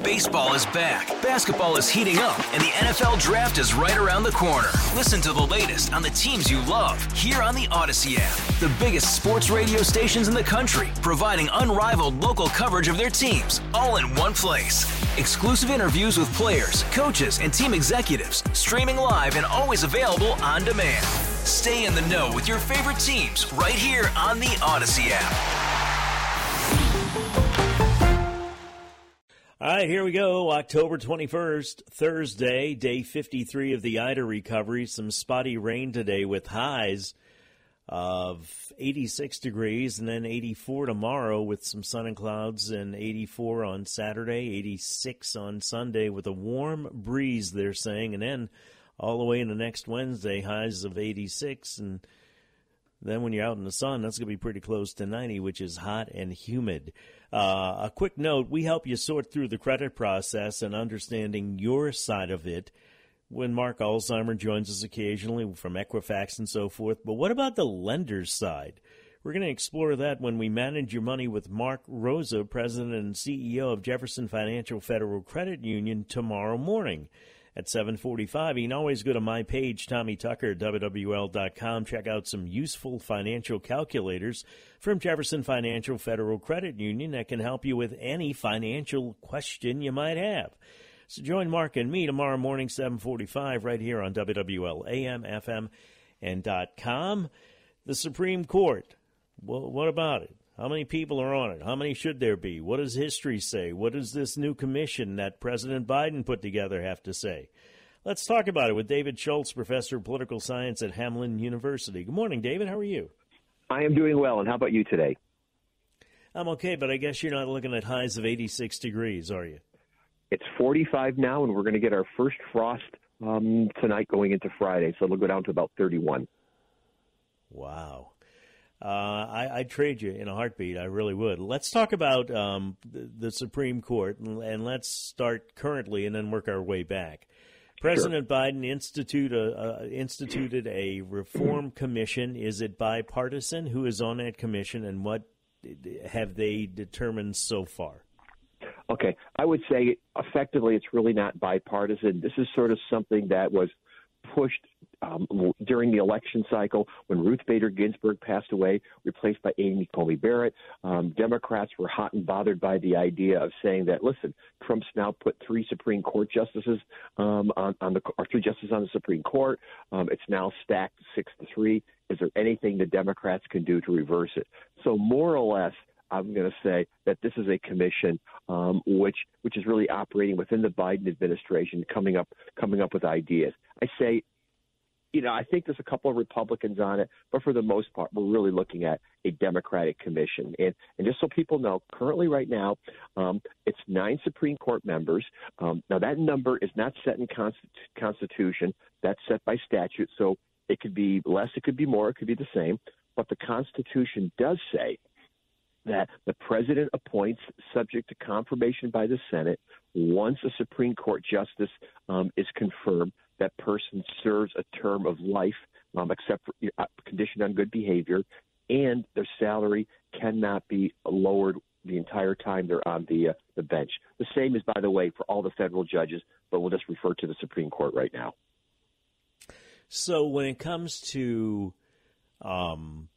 Baseball is back, basketball is heating up, and the NFL Draft is right around the corner. Listen to the latest on the teams you love here on the Odyssey app. The biggest sports radio stations in the country, providing unrivaled local coverage of their teams, all in one place. Exclusive interviews with players, coaches, and team executives, streaming live and always available on demand. Stay in the know with your favorite teams right here on the Odyssey app. All right, here we go. October 21st, Thursday, day 53 of the Ida recovery. Some spotty rain today with highs of 86 degrees and then 84 tomorrow with some sun and clouds, and 84 on Saturday, 86 on Sunday with a warm breeze, they're saying, and then all the way into next Wednesday, highs of 86, and then when you're out in the sun, that's going to be pretty close to 90, which is hot and humid. A quick note, we help you sort through the credit process and understanding your side of it when Mark Alzheimer joins us occasionally from Equifax and so forth. But what about the lender's side? We're going to explore that when we manage your money with Mark Rosa, President and CEO of Jefferson Financial Federal Credit Union, tomorrow morning at 7:45. You can always go to my page, Tommy Tucker, WWL.com. Check out some useful financial calculators from Jefferson Financial Federal Credit Union that can help you with any financial question you might have. So join Mark and me tomorrow morning, 7:45, right here on WWL, AM, FM, and .com. The Supreme Court, well, what about it? How many people are on it? How many should there be? What does history say? What does this new commission that President Biden put together have to say? Let's talk about it with David Schultz, professor of political science at Hamline University. Good morning, David. How are you? I am doing well, and how about you today? I'm okay, but I guess you're not looking at highs of 86 degrees, are you? It's 45 now, and we're going to get our first frost tonight going into Friday, so it'll go down to about 31. Wow. I'd trade you in a heartbeat. I really would. Let's talk about the Supreme Court, and let's start currently and then work our way back. President Biden instituted a reform commission. Is it bipartisan? Who is on that commission, and what have they determined so far? Okay. I would say effectively it's really not bipartisan. This is sort of something that was pushed during the election cycle when Ruth Bader Ginsburg passed away, replaced by Amy Coney Barrett. Democrats were hot and bothered by the idea of saying that, listen, Trump's now put three Supreme Court justices three justices on the Supreme Court. It's now stacked 6-3. Is there anything the Democrats can do to reverse it? So more or less, I'm going to say that this is a commission which is really operating within the Biden administration, coming up with ideas. I say, I think there's a couple of Republicans on it, but for the most part, we're really looking at a Democratic commission. And just so people know, currently right now, it's 9 Supreme Court members. Now, that number is not set in Constitution. That's set by statute. So it could be less, it could be more, it could be the same. But the Constitution does say that the president appoints, subject to confirmation by the Senate, once a Supreme Court justice is confirmed. That person serves a term of life, except for conditioned on good behavior, and their salary cannot be lowered the entire time they're on the bench. The same is, by the way, for all the federal judges, but we'll just refer to the Supreme Court right now. So when it comes to a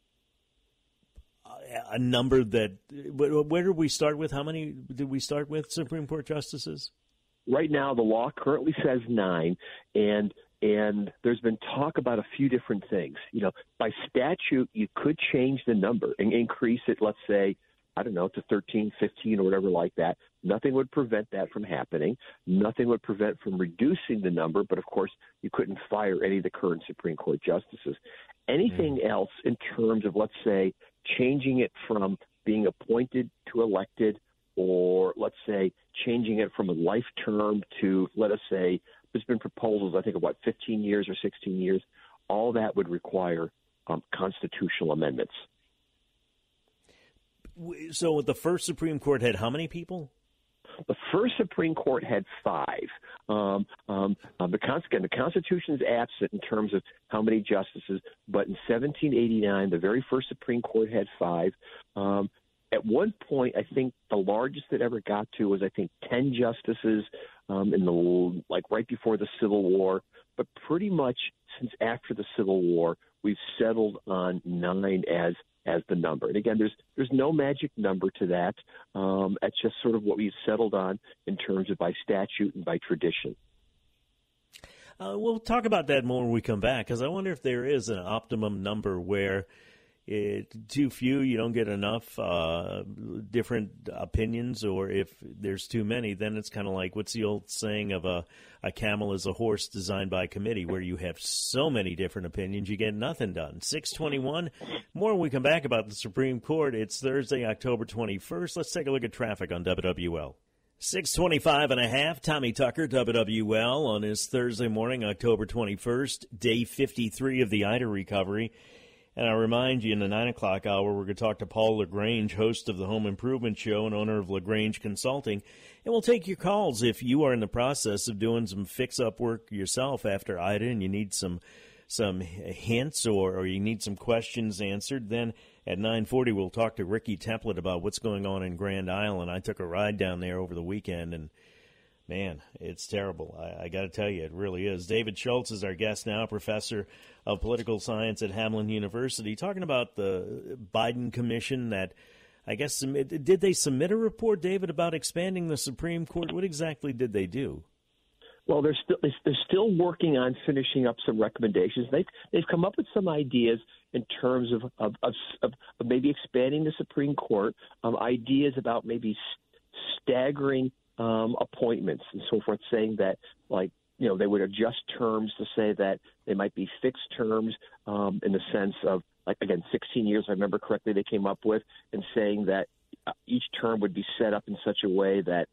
number that – where did we start with? How many did we start with Supreme Court justices? Right now, the law currently says 9, and there's been talk about a few different things. By statute, you could change the number and increase it, let's say, to 13, 15, or whatever like that. Nothing would prevent that from happening. Nothing would prevent from reducing the number, but, of course, you couldn't fire any of the current Supreme Court justices. Anything else in terms of, let's say, changing it from being appointed to elected, or let's say changing it from a life term to, let us say, there's been proposals, I think, of 15 years or 16 years. All that would require constitutional amendments. So the first Supreme Court had how many people? The first Supreme Court had 5. The Constitution is absent in terms of how many justices, but in 1789, the very first Supreme Court had 5. At one point, I think the largest it ever got to was, I think, 10 justices in the right before the Civil War. But pretty much since after the Civil War, we've settled on 9 as the number. And again, there's no magic number to that. That's just sort of what we've settled on in terms of by statute and by tradition. We'll talk about that more when we come back, because I wonder if there is an optimum number where too few, you don't get enough different opinions, or if there's too many, then it's kind of like, what's the old saying of a camel is a horse designed by committee, where you have so many different opinions, you get nothing done. 6:21, more when we come back about the Supreme Court. It's Thursday, October 21st. Let's take a look at traffic on WWL. 6:25 and a half, Tommy Tucker, WWL, on his Thursday morning, October 21st, day 53 of the Ida recovery. And I remind you, in the 9 o'clock hour, we're going to talk to Paul LaGrange, host of the Home Improvement Show and owner of LaGrange Consulting. And we'll take your calls if you are in the process of doing some fix-up work yourself after Ida and you need some hints or you need some questions answered. Then at 9:40, we'll talk to Ricky Templet about what's going on in Grand Island. I took a ride down there over the weekend, and man, it's terrible. I got to tell you, it really is. David Schultz is our guest now, professor of political science at Hamline University, talking about the Biden Commission that, I guess, did they submit a report, David, about expanding the Supreme Court? What exactly did they do? Well, they're still working on finishing up some recommendations. They've come up with some ideas in terms of maybe expanding the Supreme Court, ideas about maybe staggering appointments and so forth, saying that, they would adjust terms to say that they might be fixed terms in the sense of, 16 years, if I remember correctly, they came up with, and saying that each term would be set up in such a way that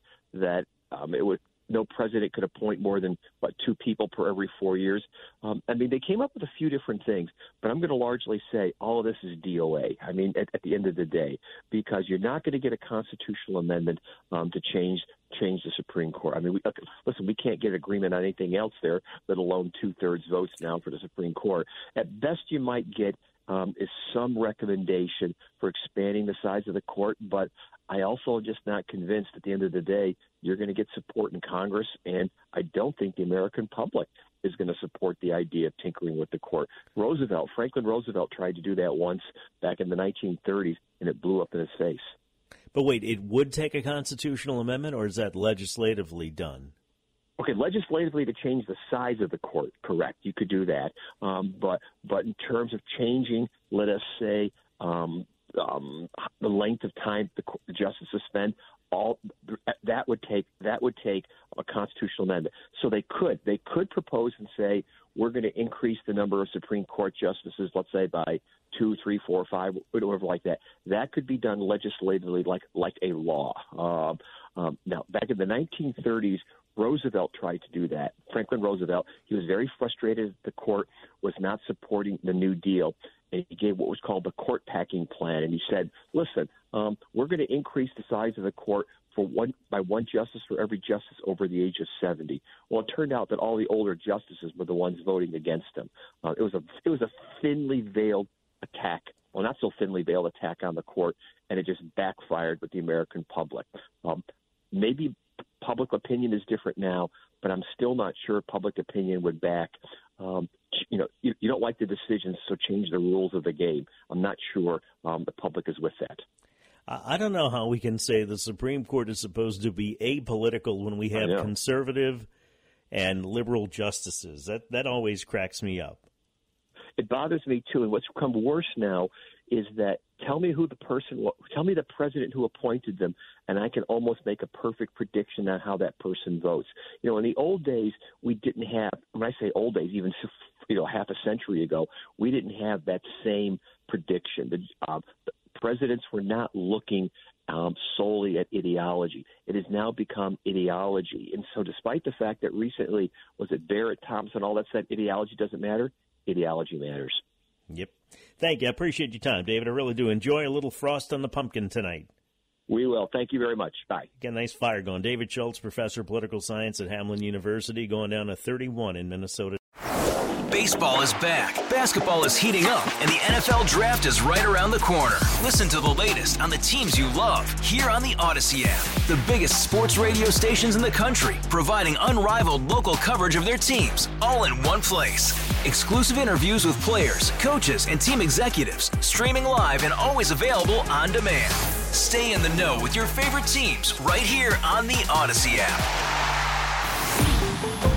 it would no president could appoint more than, 2 people per every 4 years. They came up with a few different things, but I'm going to largely say all of this is DOA. At the end of the day, because you're not going to get a constitutional amendment to change the Supreme Court. We can't get agreement on anything else there, let alone 2/3 votes now for the Supreme Court. At best, you might get is some recommendation for expanding the size of the court, but I also am just not convinced at the end of the day you're going to get support in Congress, and I don't think the American public is going to support the idea of tinkering with the court. Franklin Roosevelt tried to do that once back in the 1930s, and it blew up in his face. But wait, it would take a constitutional amendment, or is that legislatively done? Okay, legislatively to change the size of the court, correct. You could do that. But in terms of changing, let us say, the length of time the justices spend, that would take a constitutional amendment. So they could propose and say, we're going to increase the number of Supreme Court justices, let's say by 2, 3, 4, 5, whatever like that. That could be done legislatively, like a law. Now, back in the 1930s, Roosevelt tried to do that. Franklin Roosevelt, he was very frustrated that the court was not supporting the New Deal, and he gave what was called the court packing plan. And he said, listen, we're going to increase the size of the court by one justice for every justice over the age of 70. Well, it turned out that all the older justices were the ones voting against him. It was a thinly veiled attack. Well, not so thinly veiled attack on the court, and it just backfired with the American public. Maybe public opinion is different now, but I'm still not sure public opinion would back. You don't like the decisions, so change the rules of the game. I'm not sure the public is with that. I don't know how we can say the Supreme Court is supposed to be apolitical when we have conservative and liberal justices. That always cracks me up. It bothers me, too. And what's become worse now is that tell me the president who appointed them, and I can almost make a perfect prediction on how that person votes. In the old days, we didn't have, when I say old days, even half a century ago, we didn't have that same prediction. The presidents were not looking solely at ideology. It has now become ideology. And so despite the fact that recently, was it Barrett, Thompson, all that said ideology doesn't matter, ideology matters. Yep. Thank you. I appreciate your time, David. I really do. Enjoy a little frost on the pumpkin tonight. We will. Thank you very much. Bye. Got a nice fire going. David Schultz, professor of political science at Hamline University, going down to 31 in Minnesota. Baseball is back, basketball is heating up, and the NFL Draft is right around the corner. Listen to the latest on the teams you love here on the Odyssey app. The biggest sports radio stations in the country, providing unrivaled local coverage of their teams, all in one place. Exclusive interviews with players, coaches, and team executives, streaming live and always available on demand. Stay in the know with your favorite teams right here on the Odyssey app.